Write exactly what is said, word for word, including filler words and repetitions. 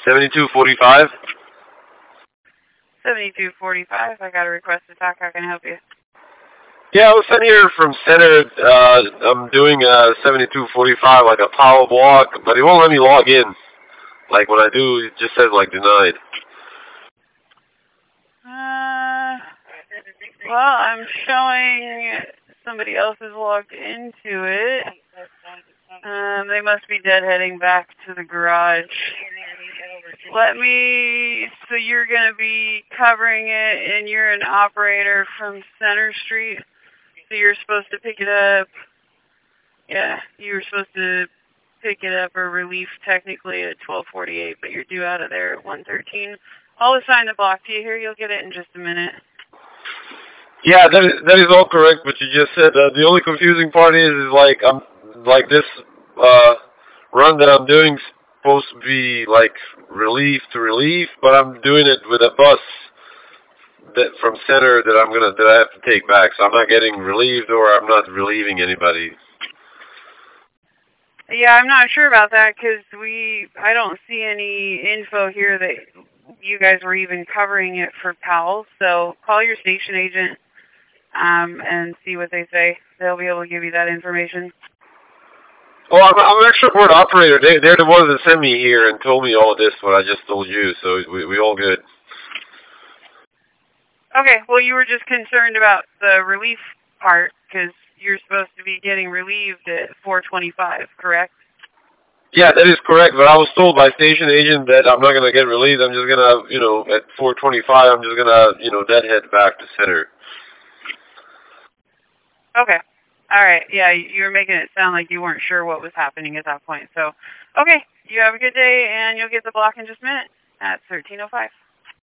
seventy-two forty-five. seventy-two forty-five. I got a request to talk. How can I help you? Yeah, I was sent here from center. Uh, I'm doing uh, seventy-two forty-five, like a power block, but it won't let me log in. Like when I do, it just says like denied. Uh, well, I'm showing somebody else is logged into it. Um, they must be deadheading back to the garage. Let me, so you're going to be covering it, and you're an operator from Center Street, so you're supposed to pick it up. Yeah, you were supposed to pick it up or relief technically at twelve forty-eight, but you're due out of there at one thirteen. I'll assign the block to you here. You'll get it in just a minute. Yeah, that is, that is all correct, but you just said uh, the only confusing part is, is like, I'm, like this uh, run that I'm doing is supposed to be like relief to relief, but I'm doing it with a bus that from center that I'm gonna that I have to take back, so I'm not getting relieved or I'm not relieving anybody. Yeah, I'm not sure about that because we, I don't see any info here that you guys were even covering it for P A L. So call your station agent um, and see what they say. They'll be able to give you that information. Well, I'm, I'm an extra board operator. They, they're the ones that sent me here and told me all of this, what I just told you, so we, we all good. Okay, well, you were just concerned about the relief part because you're supposed to be getting relieved at four twenty-five, correct? Yeah, that is correct, but I was told by station agent that I'm not going to get relieved. I'm just going to, you know, at four twenty-five, I'm just going to, you know, deadhead back to center. Okay. All right. Yeah, you were making it sound like you weren't sure what was happening at that point. So, okay, you have a good day, and you'll get the block in just a minute at thirteen oh five.